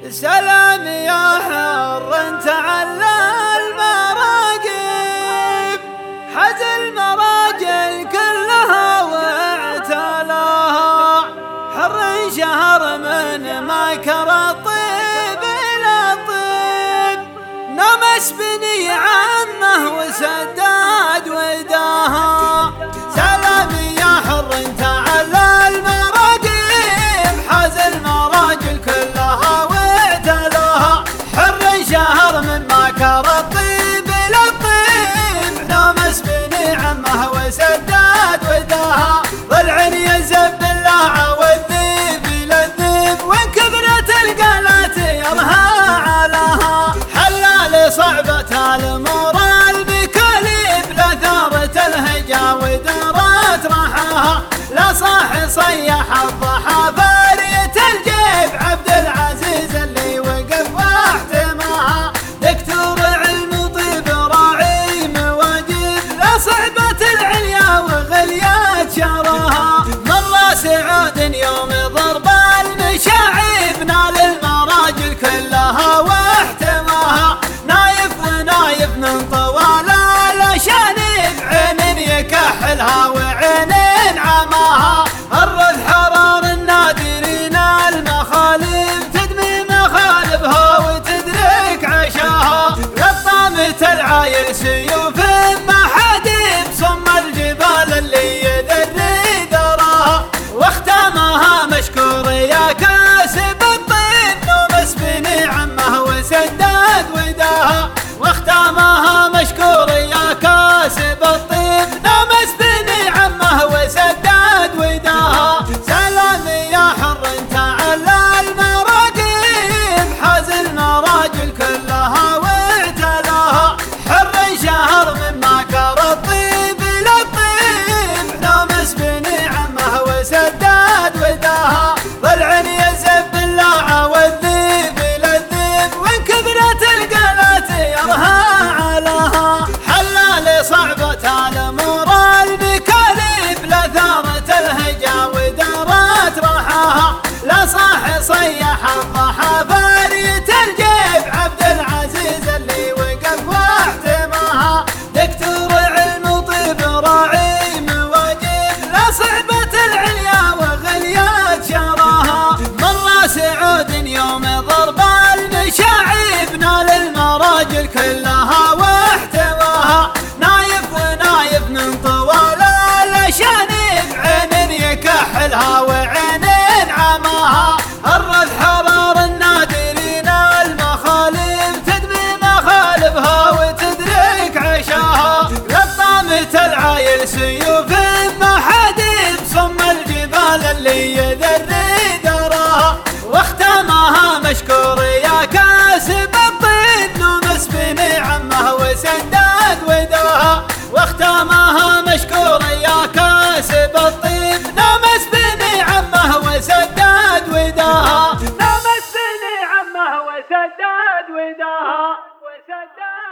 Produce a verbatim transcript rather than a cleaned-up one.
سلام يا حر انت على المراقب، حز المراجل كلها واعتلاها، حر شهر من ما كرى الطيب الى الطيب، نمس بني عمه وسداد وداها. سلام يا حر انت على المراقب، حز المراجل كلها واعتلاها، حر شهر من ما كرى الطيب الى الطيب، نمس بني عمه وسداد وداها، ضلع يزب اللاعة والذيب الى الذيب، وان كبرت القلات يرها علاها، حلال صعبة المورال بكليب، لثارة الهجا ودارت رحاها، لا صاح صيح الضحى فارية الجيب، عبد العزيز اللي وقف واحتماها، دكتور علم طيب راعي مواجب، لا صعبة العليا وغليات شعرها، مر سعود يوم ضرب المشاعب، نال المراجل كلها واحتماها، نايف ونايف من طوال الاشانب، عين يكحلها وعين عماها، الرد حرار النادرين المخالب، تدمي مخالبها وتدرك عشاها، لطامة العايل سيوف محاديب، صم الجبال اللي يذري دراها، واختامها مشكور يا كاسب الطيب، نومس بني عمه وسداد وداها، واختامها مشكور يا كاسب الطيب، نومس بني عمه وسداد وداها. سلام يا حر انت على المراقب، حاز المراجل كلها واعتلاها، حر شهر من ما كرى الطيب الى الطيب، نومس بني عمه وسداد وداها، ضلع يزب اللاعة والذيب الى الذيب، وان كبرت القلات يرها علاها، حلال صعبة المورال بكليب، لثارة الهجا ودارت رحاها، لا صاح صيح الضحى فارية الجيب، عبد العزيز اللي وقف واحتماها، دكتور علم طيب راعي مواجب، لا صعبة العليا وغليات شعرها، مر سعود يوم ضرب المشاعب، نال المراجل كلها واحتواها، نايف ونايف من طوال الاشانب، عين يكحلها وعين عماها، الرد حرار النادرين المخالب، تدمي مخالبها وتدرك عشاها، لطامة العايل سيوف محاديب، صم الجبال اللي يذري دراها، واختامها مشكور يا كاسب الطيب، نومس بني عمه وسداد وداها، واختامها مشكور يا كاسب الطيب، نومس بني عمه وسداد وداها، نومس بني عمه وسداد وداها وسداد